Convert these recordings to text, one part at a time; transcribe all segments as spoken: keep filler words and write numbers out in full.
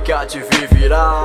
que há de vir virá.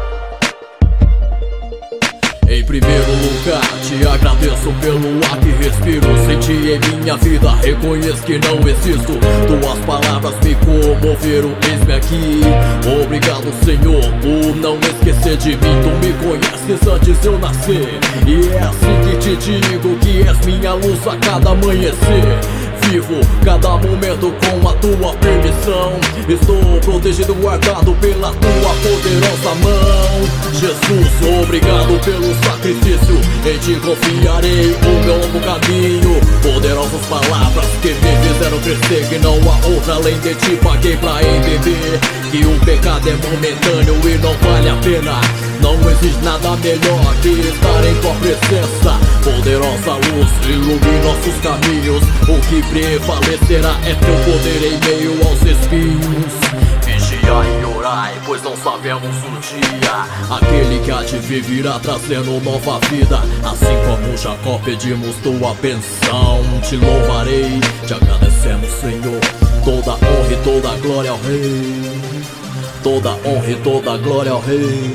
Em primeiro lugar, te agradeço pelo ar que respiro. Senti em minha vida, reconheço que não existo. Tuas palavras me comoveram, eis-me aqui. Obrigado, Senhor, por não esquecer de mim. Tu me conheces antes de eu nascer, e é assim que te digo que és minha luz a cada amanhecer. Vivo cada momento com a tua permissão. Estou protegido, guardado pela tua poderosa mão. Jesus, obrigado pelo sacrifício. Em ti confiarei o meu longo caminho. Poderosas palavras que me fizeram crescer, que não há outra além de ti. Paguei pra entender que o pecado é momentâneo e não vale a pena. Não existe nada melhor que estar em tua presença. Poderosa luz, ilumina nossos caminhos. O que prevalecerá é teu poder em meio aos espinhos. Vigiai e orai, pois não sabemos o dia. Aquele que há de vir virá trazendo nova vida. Assim como Jacó pedimos tua benção. Te louvarei, te agradecemos, Senhor. Toda honra e toda glória ao Rei. Toda honra e toda glória ao Rei.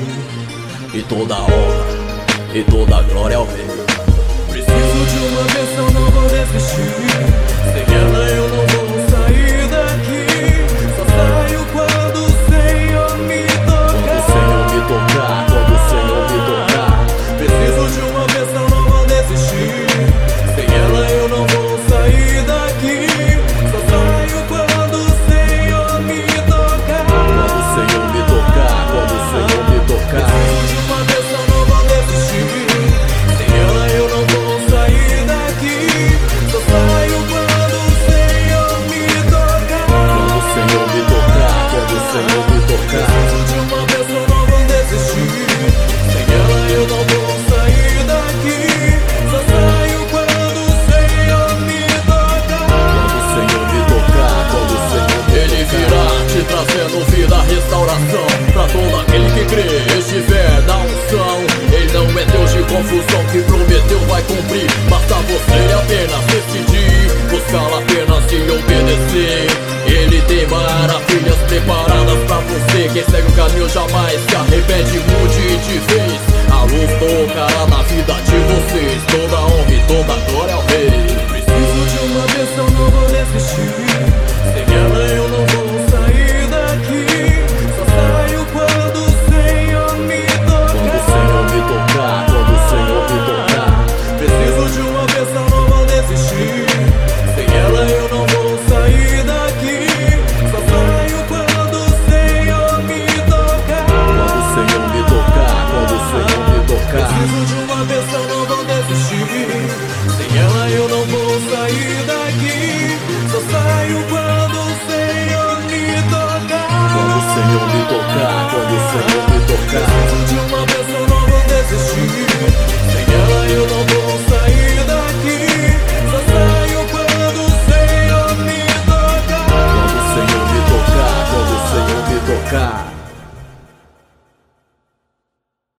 E toda honra e toda glória ao Rei. Preciso de uma bênção, não vou desistir. Sem ela eu não vou sair daqui. Só saio quando o Senhor me tocar. Quando o Senhor me tocar, quando o Senhor me tocar. Preciso de uma bênção, não vou desistir. Sem ela eu não vou sair daqui. Só saio quando o Senhor me tocar. Quando o Senhor me tocar, quando o Senhor me tocar. Preciso de uma bênção, não vou desistir. Sem ela eu não vou sair daqui. Só saio quando o Senhor me tocar. Quando o Senhor me tocar, quando o Senhor me tocar. Preciso de uma bênção, não vou desistir. Sem ela eu não vou sair daqui. Só saio quando o Senhor me tocar. Quando o Senhor me tocar, quando o Senhor me Ele virá te trazendo vida, restauração pra todo aquele que crê, estiver na unção. Ele não é Deus de confusão, que prometeu vai cumprir. Basta você apenas decidir, buscá-lo apenas e obedecer. Ele tem maravilhas preparadas pra você. Quem segue o caminho jamais se arrepende, mude de vez. A luz tocará na vida de vocês. Toda honra e toda glória ao Rei. Preciso de uma bênção, não vou desistir. Sem ela eu não vou sair daqui. Só saio quando o Senhor me tocar. Quando o Senhor me tocar, quando o Senhor me tocar. Preciso de uma bênção, não vou desistir. Sem ela eu não vou sair daqui. Só saio quando o Senhor me tocar. Quando o Senhor me tocar, quando o Senhor me tocar. Preciso de uma bênção, não vou desistir. Sem ela eu não vou sair daqui. Só saio quando o Senhor me tocar. Quando o Senhor me tocar, quando o Senhor me tocar. Preciso de uma bênção, não vou desistir. Sem ela eu não vou